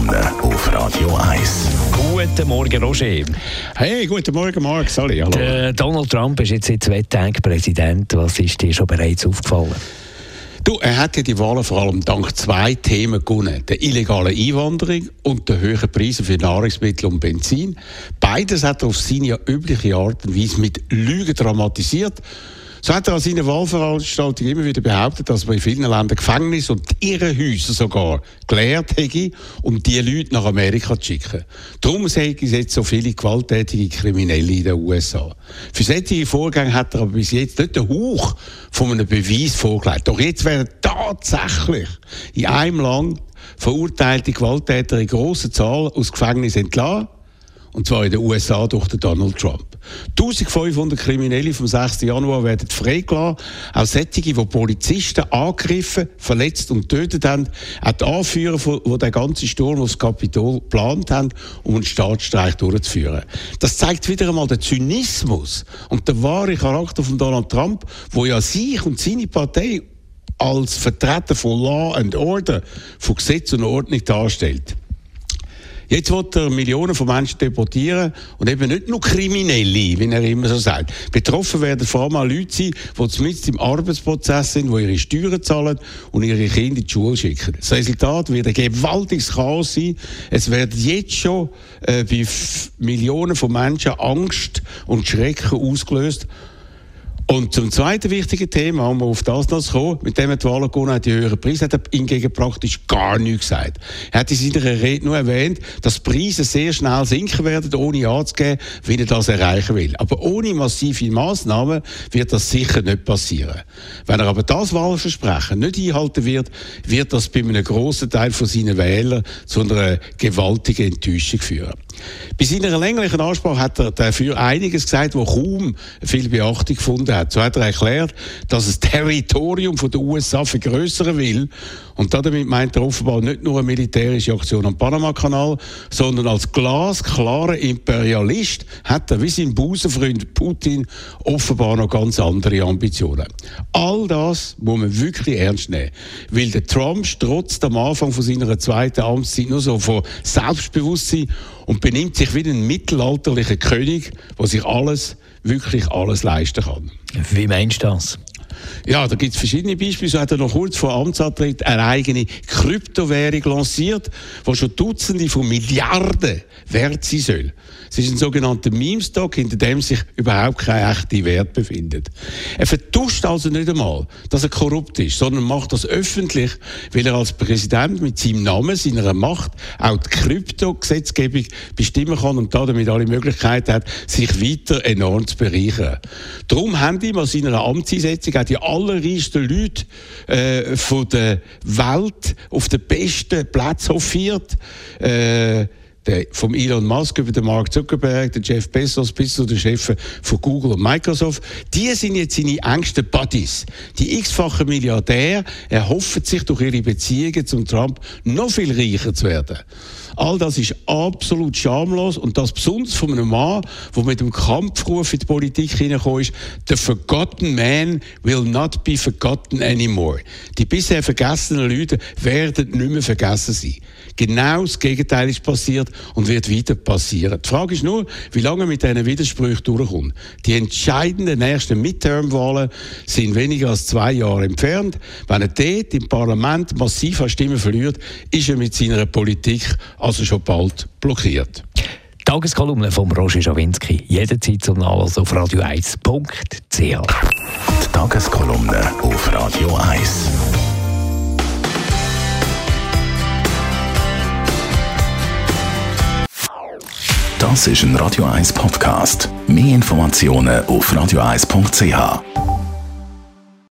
Tageskolumne auf Radio 1. Guten Morgen, Roger. Hey, guten Morgen, Marc. Hallo. Donald Trump ist jetzt seit 2 Tagen Präsident. Was ist dir schon bereits aufgefallen? Du, er hat ja die Wahlen vor allem dank 2 Themen gewonnen. Der illegalen Einwanderung und der höheren Preise für Nahrungsmittel und Benzin. Beides hat er auf seine übliche Art und Weise mit Lügen dramatisiert. So hat er an seiner Wahlveranstaltung immer wieder behauptet, dass man in vielen Ländern Gefängnisse und Irrenhäuser sogar geleert hätte, um die Leute nach Amerika zu schicken. Darum seien es jetzt so viele gewalttätige Kriminelle in den USA. Für solche Vorgänge hat er aber bis jetzt nicht den Hauch von einem Beweis vorgelegt. Doch jetzt werden tatsächlich in einem Land verurteilte Gewalttäter in grosser Zahl aus Gefängnissen entlassen. Und zwar in den USA durch den Donald Trump. 1500 Kriminelle vom 6. Januar werden freigelassen. Auch solche, die Polizisten angegriffen, verletzt und getötet haben. Auch die Anführer, die den ganzen Sturm aufs Kapitol geplant haben, um einen Staatsstreich durchzuführen. Das zeigt wieder einmal den Zynismus und den wahren Charakter von Donald Trump, wo ja sich und seine Partei als Vertreter von Law and Order, von Gesetz und Ordnung darstellt. Jetzt will er Millionen von Menschen deportieren und eben nicht nur Kriminelle, wie er immer so sagt. Betroffen werden vor allem auch Leute sein, die zumindest im Arbeitsprozess sind, die ihre Steuern zahlen und ihre Kinder in die Schule schicken. Das Resultat wird ein gewaltiges Chaos sein. Es werden jetzt schon bei Millionen von Menschen Angst und Schrecken ausgelöst. Und zum zweiten wichtigen Thema, um auf das noch zu kommen, mit dem er die Wahlen gewonnen hat, die höheren Preise, hat er hingegen praktisch gar nichts gesagt. Er hat in seiner Rede nur erwähnt, dass die Preise sehr schnell sinken werden, ohne anzugeben, wie er das erreichen will. Aber ohne massive Massnahmen wird das sicher nicht passieren. Wenn er aber das Wahlversprechen nicht einhalten wird, wird das bei einem grossen Teil von seinen Wählern zu einer gewaltigen Enttäuschung führen. Bei seiner länglichen Ansprache hat er dafür einiges gesagt, wo kaum viel Beachtung gefunden hat. So hat er erklärt, dass das Territorium der USA vergrößern will. Und damit meint er offenbar nicht nur eine militärische Aktion am Panama-Kanal, sondern als glasklarer Imperialist hat er, wie sein Busenfreund Putin, offenbar noch ganz andere Ambitionen. All das muss man wirklich ernst nehmen, weil der Trump strotzt am Anfang von seiner zweiten Amtszeit nur so von Selbstbewusstsein und benimmt sich wie ein mittelalterlicher König, der sich wirklich alles leisten kann. Wie meinst du das? Ja, da gibt es verschiedene Beispiele. So hat er noch kurz vor Amtsantritt eine eigene Kryptowährung lanciert, die schon Dutzende von Milliarden wert sein soll. Es ist ein sogenannter Meme-Stock, hinter dem sich überhaupt kein echter Wert befindet. Er vertuscht also nicht einmal, dass er korrupt ist, sondern macht das öffentlich, weil er als Präsident mit seinem Namen, seiner Macht, auch die Krypto-Gesetzgebung bestimmen kann und damit alle Möglichkeiten hat, sich weiter enorm zu bereichern. Darum haben ihm an seiner Amtseinsetzung auch die allerreichsten Leute von der Welt auf den besten Platz hofiert. Vom Elon Musk über den Mark Zuckerberg, den Jeff Bezos bis zu den Chefs von Google und Microsoft. Die sind jetzt seine engsten Buddies. Die x-fachen Milliardäre erhoffen sich durch ihre Beziehungen zum Trump noch viel reicher zu werden. All das ist absolut schamlos und das besonders von einem Mann, der mit dem Kampfruf in die Politik hineingekommen ist: «The forgotten man will not be forgotten anymore.» Die bisher vergessenen Leute werden nicht mehr vergessen sein. Genau das Gegenteil ist passiert und wird weiter passieren. Die Frage ist nur, wie lange mit diesen Widersprüchen durchkommt. Die entscheidenden nächsten Midterm-Wahlen sind weniger als 2 Jahre entfernt. Wenn er dort im Parlament massiv an Stimmen verliert, ist er mit seiner Politik also schon bald blockiert. Tageskolumne von Roger Schawinski. Jederzeit zum Nachlesen auf radio1.ch. Die Tageskolumne auf Radio 1. Das ist ein Radio 1 Podcast. Mehr Informationen auf radio1.ch.